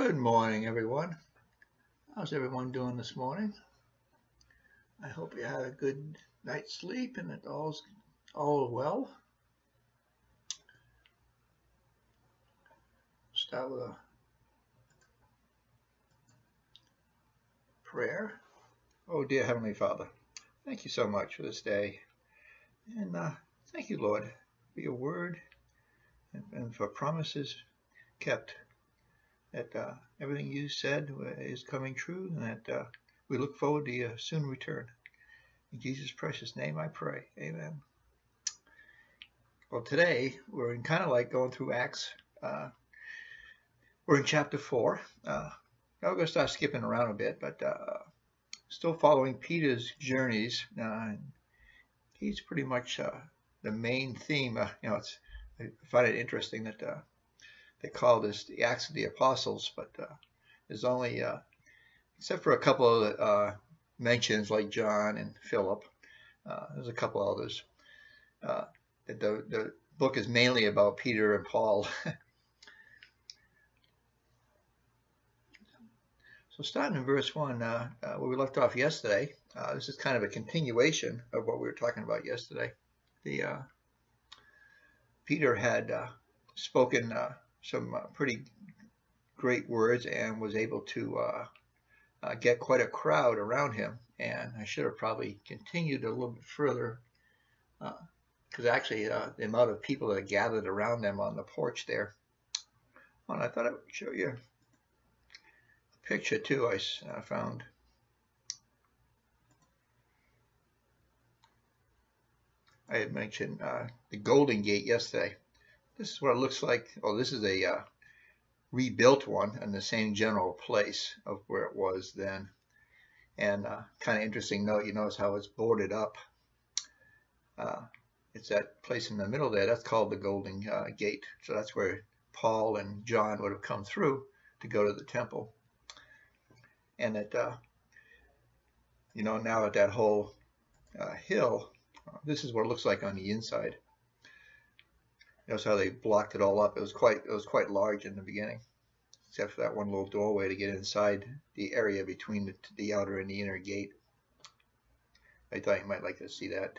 Good morning, everyone. How's everyone doing this morning? I hope you had a good night's sleep and that all's all well. Start with a prayer. Oh, dear Heavenly Father, thank you so much for this day. And thank you, Lord, for your word and for promises kept. That everything you said is coming true and that we look forward to your soon return. In Jesus' precious name I pray. Amen. Well, today we're kind of like going through Acts. We're in chapter 4. Now we're going to start skipping around a bit, but still following Peter's journeys. He's pretty much the main theme. I find it interesting that they call this the Acts of the Apostles, but there's only, except for a couple of mentions like John and Philip, there's a couple others. The book is mainly about Peter and Paul. So starting in verse 1, where we left off yesterday, this is kind of a continuation of what we were talking about yesterday. Peter had spoken some pretty great words and was able to get quite a crowd around him. And I should have probably continued a little bit further because actually the amount of people that gathered around them on the porch there. Well, I thought I would show you picture too I found. I had mentioned the Golden Gate yesterday. This is what it looks like. Oh, this is a rebuilt one in the same general place of where it was then. And kind of interesting note, you notice how it's boarded up. It's that place in the middle there. That's called the Golden Gate. So that's where Paul and John would have come through to go to the temple. And that, now at that whole hill, this is what it looks like on the inside. Notice how they blocked it all up. It was quite large in the beginning, except for that one little doorway to get inside the area between the outer and the inner gate. I thought you might like to see that.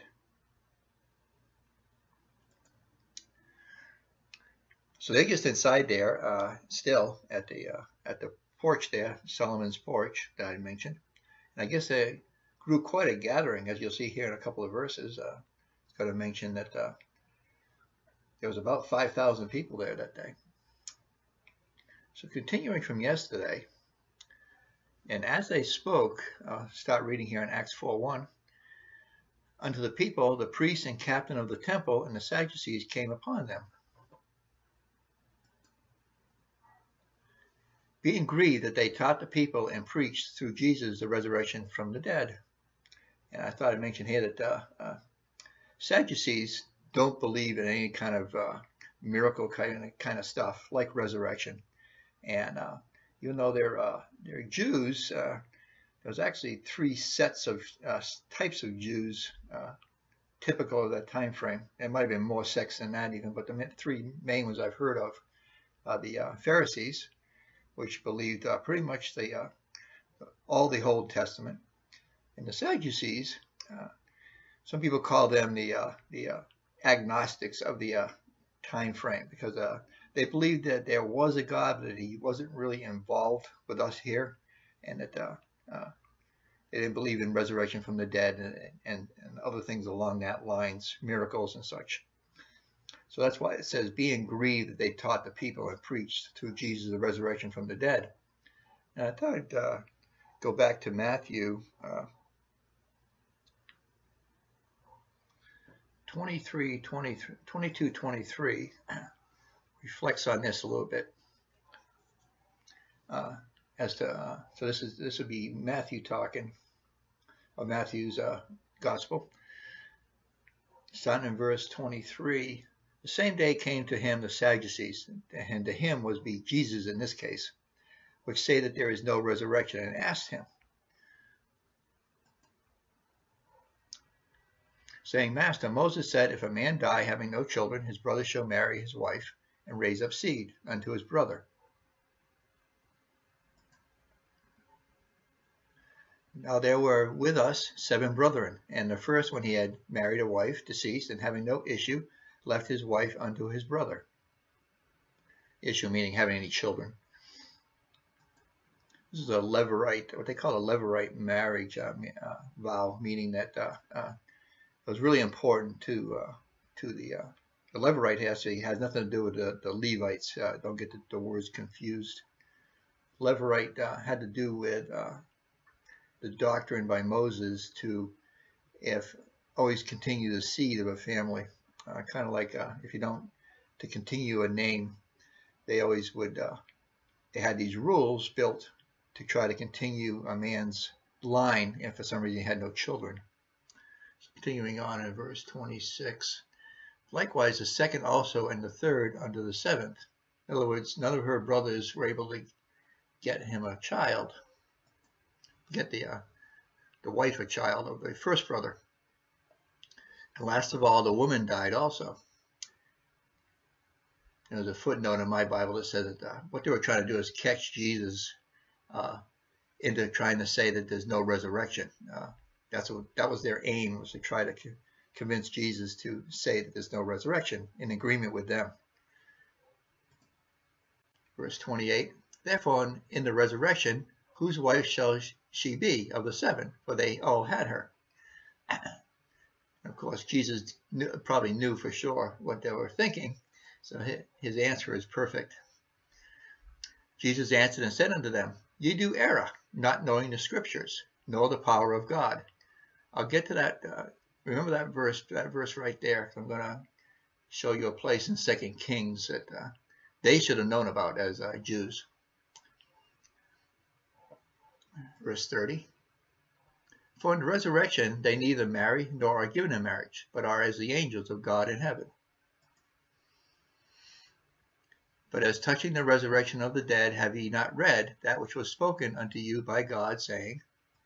So they're just inside there, still at the porch there, Solomon's porch that I mentioned. And I guess they grew quite a gathering, as you'll see here in a couple of verses. It's going to mention that there was about 5,000 people there that day. So continuing from yesterday, and as they spoke, I'll start reading here in Acts 4:1. Unto the people, the priests and captain of the temple and the Sadducees came upon them, being grieved that they taught the people and preached through Jesus the resurrection from the dead. And I thought I'd mention here that Sadducees don't believe in any kind of miracle kind of stuff like resurrection. And even though they're Jews, there's actually three sets of types of Jews typical of that time frame. There might have been more sects than that even, but the three main ones I've heard of are the Pharisees, which believed pretty much all the Old Testament, and the Sadducees. Some people call them the agnostics of the time frame because they believed that there was a God, but that he wasn't really involved with us here, and that they didn't believe in resurrection from the dead and other things along that lines, miracles and such. So that's why it says, being grieved that they taught the people and preached through Jesus the resurrection from the dead. And I thought I'd go back to Matthew 22:23, reflects on this a little bit. So this would be Matthew talking, or Matthew's gospel. Starting in verse 23. The same day came to him the Sadducees, and to him was be Jesus in this case, which say that there is no resurrection, and asked him, saying, Master, Moses said, if a man die having no children, his brother shall marry his wife, and raise up seed unto his brother. Now there were with us 7 brethren, and the first, when he had married a wife, deceased, and having no issue, left his wife unto his brother. Issue meaning having any children. This is a Levirate, what they call a Levirate marriage vow, meaning that it was really important to the Levirate has nothing to do with the Levites. Don't get the words confused. Levirate had to do with the doctrine by Moses to always continue the seed of a family. Kind of like if you don't, to continue a name, they always would, they had these rules built to try to continue a man's line if for some reason he had no children. Continuing on in verse 26. Likewise, the second also and the third unto the 7th. In other words, none of her brothers were able to get him a child, get the wife a child of the first brother. And last of all, the woman died also. And there's a footnote in my Bible that says that what they were trying to do is catch Jesus into trying to say that there's no resurrection. That was their aim, was to try to convince Jesus to say that there's no resurrection, in agreement with them. Verse 28, therefore in the resurrection, whose wife shall she be of the 7? For they all had her. Of course, Jesus probably knew for sure what they were thinking, so his answer is perfect. Jesus answered and said unto them, ye do err, not knowing the scriptures, nor the power of God. I'll get to that. Remember that verse right there. I'm going to show you a place in 2 Kings that they should have known about as Jews. Verse 30. For in the resurrection they neither marry nor are given in marriage, but are as the angels of God in heaven. But as touching the resurrection of the dead, have ye not read that which was spoken unto you by God, saying,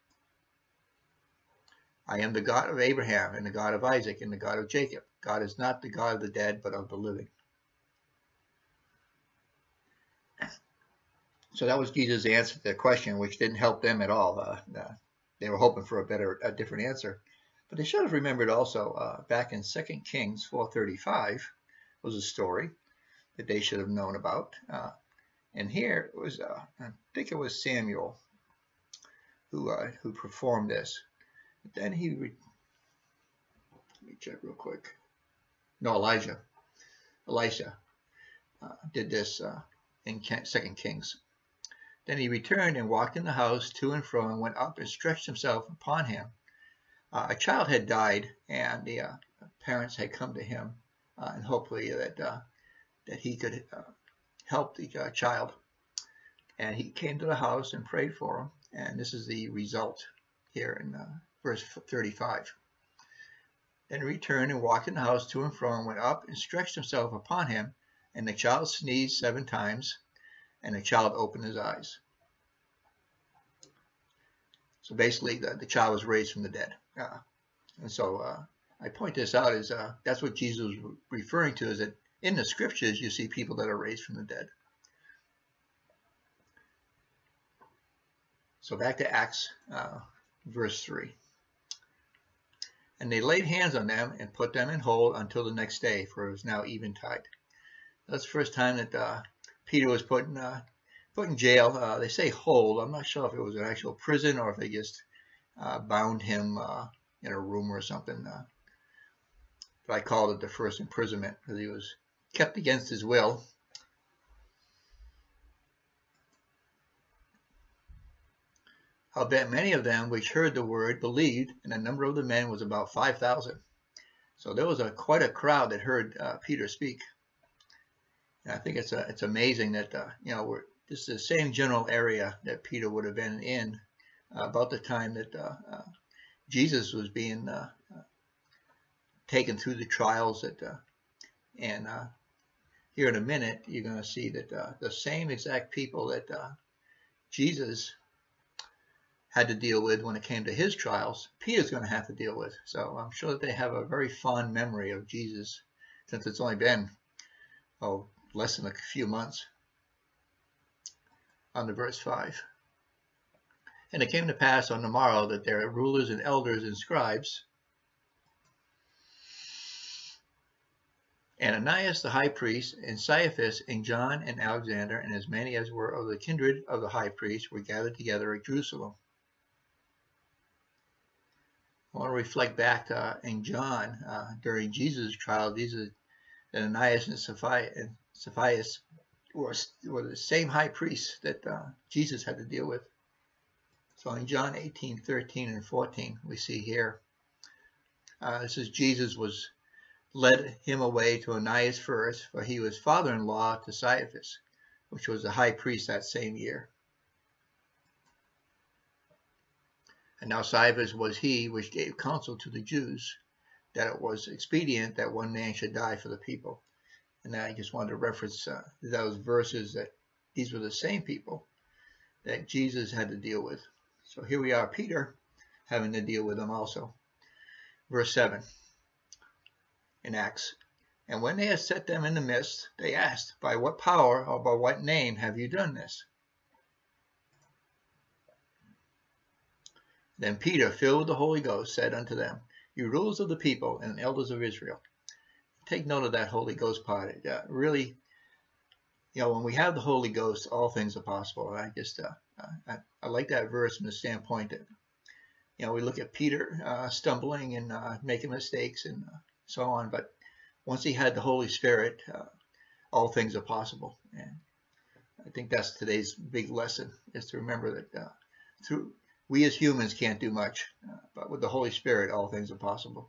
I am the God of Abraham, and the God of Isaac, and the God of Jacob. God is not the God of the dead, but of the living. So that was Jesus' answer to the question, which didn't help them at all. They were hoping for a different answer. But they should have remembered also, back in 2 Kings 4:35 was a story that they should have known about. And here it was, I think it was Samuel who performed this. But then let me check real quick. No, Elisha did this in 2 Kings. Then he returned and walked in the house to and fro and went up and stretched himself upon him. A child had died, and the parents had come to him, and hopefully that he could help the child. And he came to the house and prayed for him, and this is the result here in verse 35. Then he returned and walked in the house to and fro and went up and stretched himself upon him, and the child sneezed 7 times, and the child opened his eyes. So basically, the child was raised from the dead. And so I point this out as that's what Jesus was referring to, is that in the scriptures you see people that are raised from the dead. So back to Acts verse 3. And they laid hands on them and put them in hold until the next day, for it was now eventide. That's the first time that Peter was put in jail. They say hold. I'm not sure if it was an actual prison or if they just bound him in a room or something. But I called it the first imprisonment because he was kept against his will. Howbeit many of them which heard the word believed, and the number of the men was about 5,000. So there was quite a crowd that heard Peter speak. And I think it's amazing that this is the same general area that Peter would have been in about the time that Jesus was being taken through the trials. And here in a minute, you're going to see that the same exact people that Jesus had to deal with when it came to his trials, Peter's going to have to deal with. So I'm sure that they have a very fond memory of Jesus, since it's only been less than a few months. On to verse 5. And it came to pass on the morrow that their rulers and elders and scribes, and Ananias the high priest, and Caiaphas, and John, and Alexander, and as many as were of the kindred of the high priest, were gathered together at Jerusalem. I want to reflect back in John during Jesus' trial. These are Ananias and Caiaphas were the same high priests that Jesus had to deal with. So in John 18:13 and 14, we see here, this is Jesus led him away to Ananias first, for he was father-in-law to Caiaphas, which was the high priest that same year. And now Caiaphas was he which gave counsel to the Jews that it was expedient that one man should die for the people. And I just wanted to reference those verses that these were the same people that Jesus had to deal with. So here we are, Peter, having to deal with them also. Verse 7 in Acts. And when they had set them in the midst, they asked, by what power or by what name have you done this? Then Peter, filled with the Holy Ghost, said unto them, you rulers of the people and elders of Israel. Take note of that Holy Ghost part. Really, when we have the Holy Ghost, all things are possible. I like that verse from the standpoint that, we look at Peter stumbling and making mistakes and so on, but once he had the Holy Spirit, all things are possible. And I think that's today's big lesson, is to remember that we as humans can't do much, but with the Holy Spirit, all things are possible.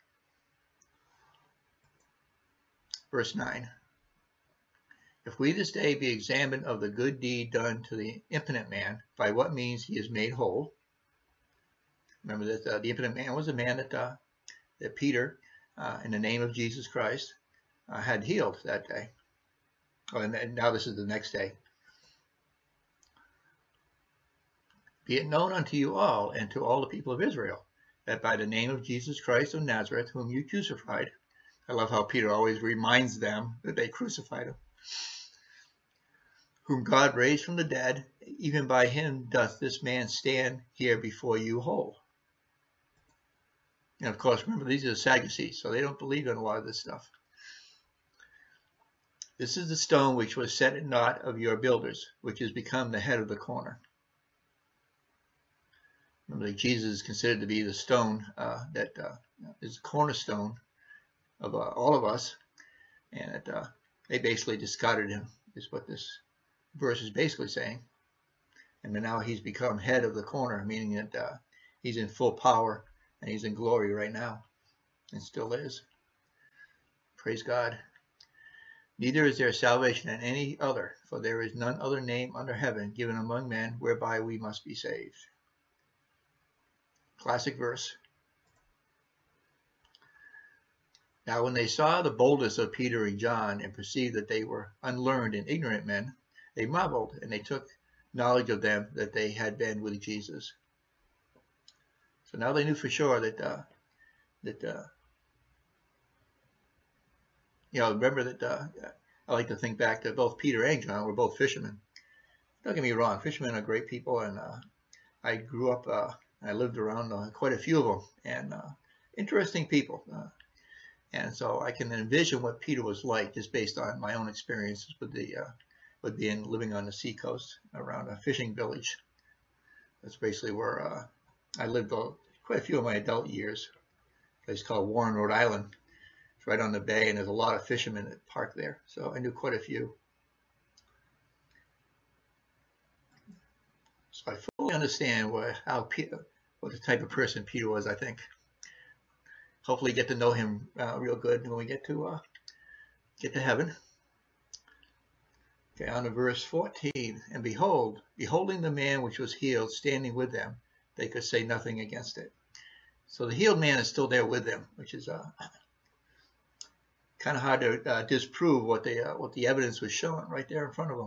Verse 9. If we this day be examined of the good deed done to the impotent man, by what means he is made whole. Remember that the impotent man was a man that Peter, in the name of Jesus Christ, had healed that day. Oh, and now this is the next day. Be it known unto you all, and to all the people of Israel, that by the name of Jesus Christ of Nazareth, whom you crucified. I love how Peter always reminds them that they crucified him. Whom God raised from the dead, even by him doth this man stand here before you whole. And of course, remember, these are the Sadducees, so they don't believe in a lot of this stuff. This is the stone which was set at naught of your builders, which has become the head of the corner. Remember that Jesus is considered to be the stone that is the cornerstone of all of us, and that they basically discarded him, is what this verse is basically saying. And now he's become head of the corner, meaning that he's in full power and he's in glory right now, and still is. Praise God. Neither is there salvation in any other, for there is none other name under heaven given among men whereby we must be saved. Classic verse. Now when they saw the boldness of Peter and John, and perceived that they were unlearned and ignorant men, they marveled, and they took knowledge of them that they had been with Jesus. So now they knew for sure that remember that I like to think back that both Peter and John were both fishermen. Don't get me wrong, fishermen are great people, and I grew up, I lived around quite a few of them, and interesting people. And so I can envision what Peter was like just based on my own experiences with living on the seacoast around a fishing village. That's basically where I lived quite a few of my adult years. A place called Warren, Rhode Island. It's right on the bay, and there's a lot of fishermen that park there. So I knew quite a few. So I fully understand what the type of person Peter was, I think. Hopefully get to know him real good when we get to heaven. Okay, on to verse 14. And beholding the man which was healed standing with them, they could say nothing against it. So the healed man is still there with them, which is kind of hard to disprove what the evidence was showing right there in front of them.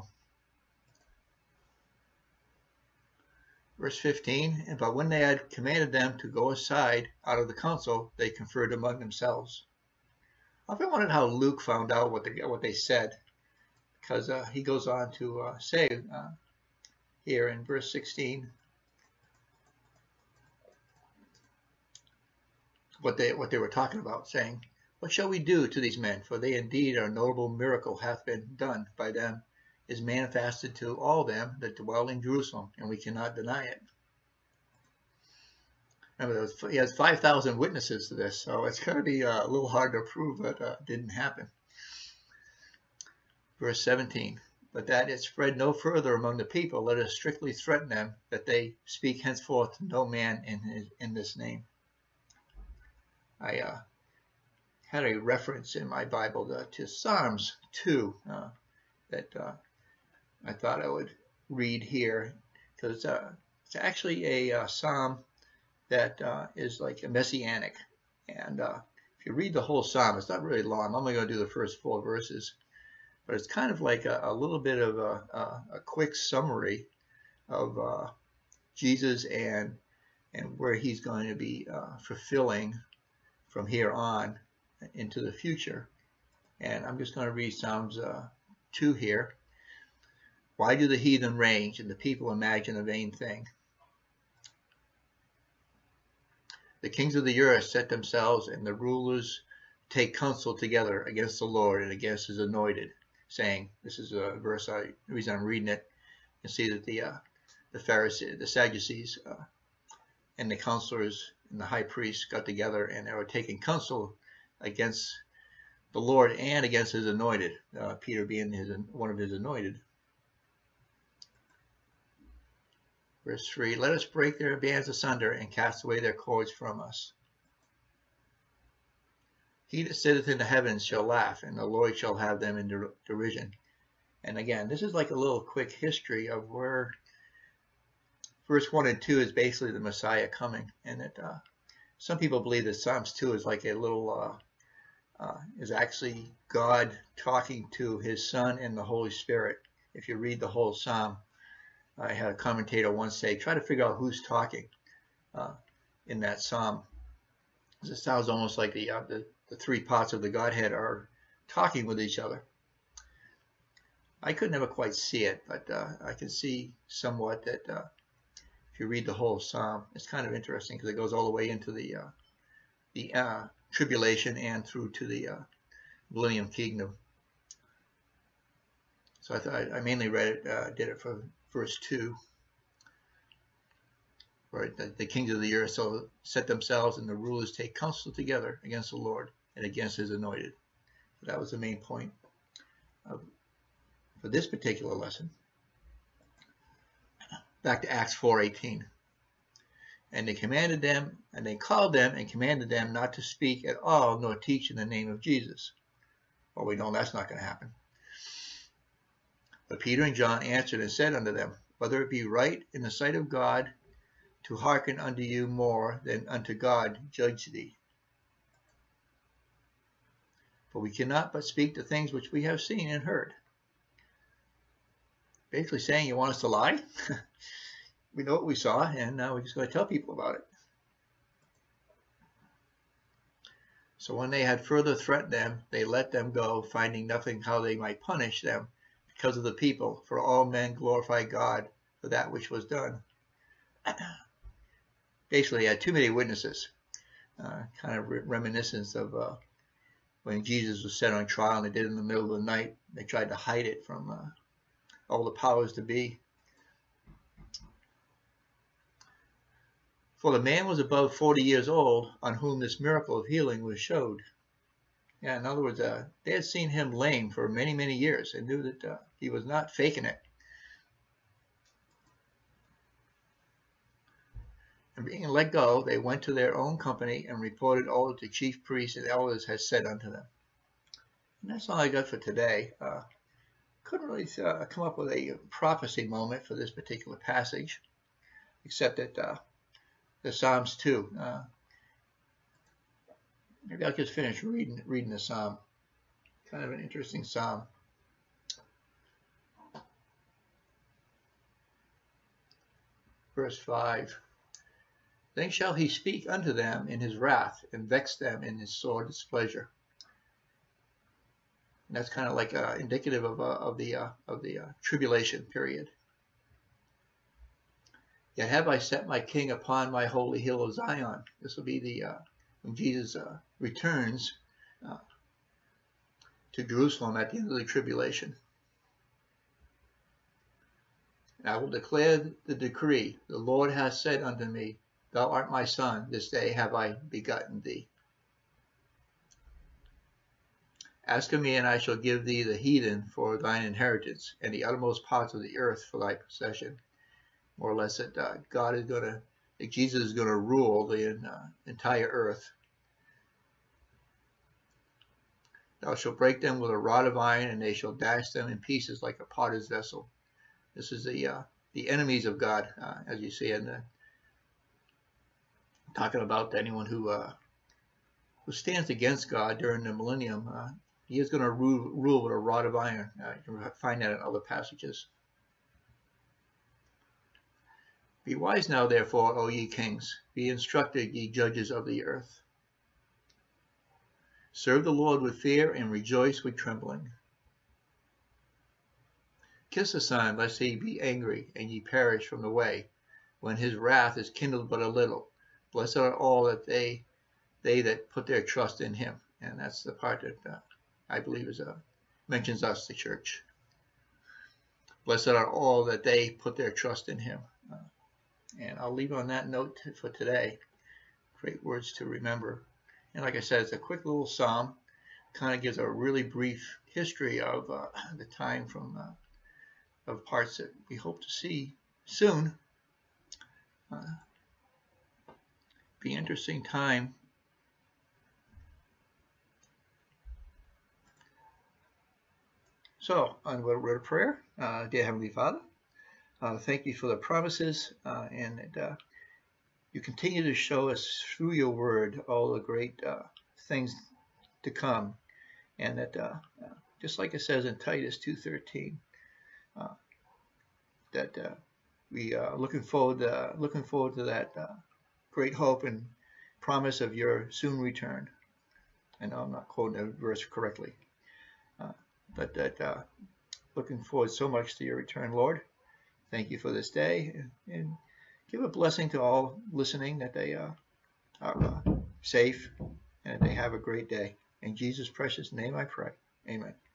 Verse 15, but when they had commanded them to go aside out of the council, they conferred among themselves. I often wondered how Luke found out what they said, because he goes on to say here in verse 16, what they were talking about, saying, "What shall we do to these men? For they indeed a notable miracle hath been done by them, is manifested to all them that dwell in Jerusalem, and we cannot deny it." Remember, he has 5,000 witnesses to this, so it's going to be a little hard to prove that it didn't happen. Verse 17, "But that it spread no further among the people, let us strictly threaten them, that they speak henceforth to no man in this name." I had a reference in my Bible to Psalms 2 that I thought I would read here, because it's actually a psalm that is like a messianic. And if you read the whole psalm, it's not really long. I'm only going to do the first 4 verses. But it's kind of like a little bit of a quick summary of Jesus and where he's going to be fulfilling from here on into the future. And I'm just going to read Psalms 2 here. "Why do the heathen range and the people imagine a vain thing? The kings of the earth set themselves, and the rulers take counsel together against the Lord and against his anointed, saying," this is a verse, the reason I'm reading it, you see that the Pharisees, the Sadducees, and the counselors and the high priests got together, and they were taking counsel against the Lord and against his anointed, Peter being one of his anointed. Verse 3, "Let us break their bands asunder and cast away their cords from us. He that sitteth in the heavens shall laugh, and the Lord shall have them in derision." And again, this is like a little quick history of where verse 1 and 2 is basically the Messiah coming. And that some people believe that Psalms 2 is like a little, is actually God talking to his Son and the Holy Spirit. If you read the whole Psalm, I had a commentator once say, try to figure out who's talking in that Psalm. It sounds almost like the 3 parts of the Godhead are talking with each other. I could never quite see it, but I can see somewhat that if you read the whole Psalm, it's kind of interesting because it goes all the way into the tribulation and through to the millennium kingdom. So I thought I mainly read it, did it for verse 2. Right, the kings of the earth so set themselves, and the rulers take counsel together against the Lord and against his anointed. So that was the main point for this particular lesson. Back to Acts 4:18. "And they commanded them, and they called them and commanded them not to speak at all, nor teach in the name of Jesus." Well, we know that's not going to happen. "But Peter and John answered and said unto them, Whether it be right in the sight of God to hearken unto you more than unto God, judge thee. For we cannot but speak the things which we have seen and heard." Basically saying, you want us to lie? We know what we saw, and now we're just going to tell people about it. "So when they had further threatened them, they let them go, finding nothing how they might punish them because of the people. For all men glorify God for that which was done." Basically, they had too many witnesses. Kind of reminiscence of when Jesus was set on trial, and they did it in the middle of the night. They tried to hide it from all the powers to be. "For the man was above 40 years old, on whom this miracle of healing was showed." Yeah, in other words, they had seen him lame for many, many years and knew that he was not faking it. "And being let go, they went to their own company and reported all that the chief priests and elders had said unto them." And that's all I got for today. Couldn't really come up with a prophecy moment for this particular passage, except that the Psalms 2. Maybe I'll just finish reading the Psalm. Kind of an interesting Psalm. Verse 5. "Then shall he speak unto them in his wrath, and vex them in his sore displeasure." And that's kind of like indicative of the tribulation period. "Yet have I set my king upon my holy hill of Zion." This will be when Jesus returns to Jerusalem at the end of the tribulation. And I will declare the decree, the Lord has said unto me, Thou art my son, this day have I begotten thee. Ask of me, and I shall give thee the heathen for thine inheritance, and the uttermost parts of the earth for thy possession. More or less that God is going to, that Jesus is going to rule the entire earth. Thou shalt break them with a rod of iron, and they shall dash them in pieces like a potter's vessel. This is the enemies of God, as you see in talking about anyone who stands against God during the millennium. He is going to rule with a rod of iron. You can find that in other passages. Be wise now, therefore, O ye kings. Be instructed, ye judges of the earth. Serve the Lord with fear and rejoice with trembling. Kiss the Son, lest he be angry, and ye perish from the way, when his wrath is kindled but a little. Blessed are all that they that put their trust in him. And that's the part that I believe is mentions us, the church. Blessed are all that they put their trust in him. And I'll leave on that note for today. Great words to remember. And like I said, it's a quick little psalm. Kind of gives a really brief history of the time from of parts that we hope to see soon. Be an interesting time. So, on a word of prayer. Dear Heavenly Father, thank you for the promises and that you continue to show us through your word all the great things to come, and that just like it says in Titus 2:13, that we are looking forward to that great hope and promise of your soon return. I know I'm not quoting the verse correctly, but that looking forward so much to your return, Lord. Thank you for this day, and give a blessing to all listening, that they are safe and that they have a great day. In Jesus' precious name I pray. Amen.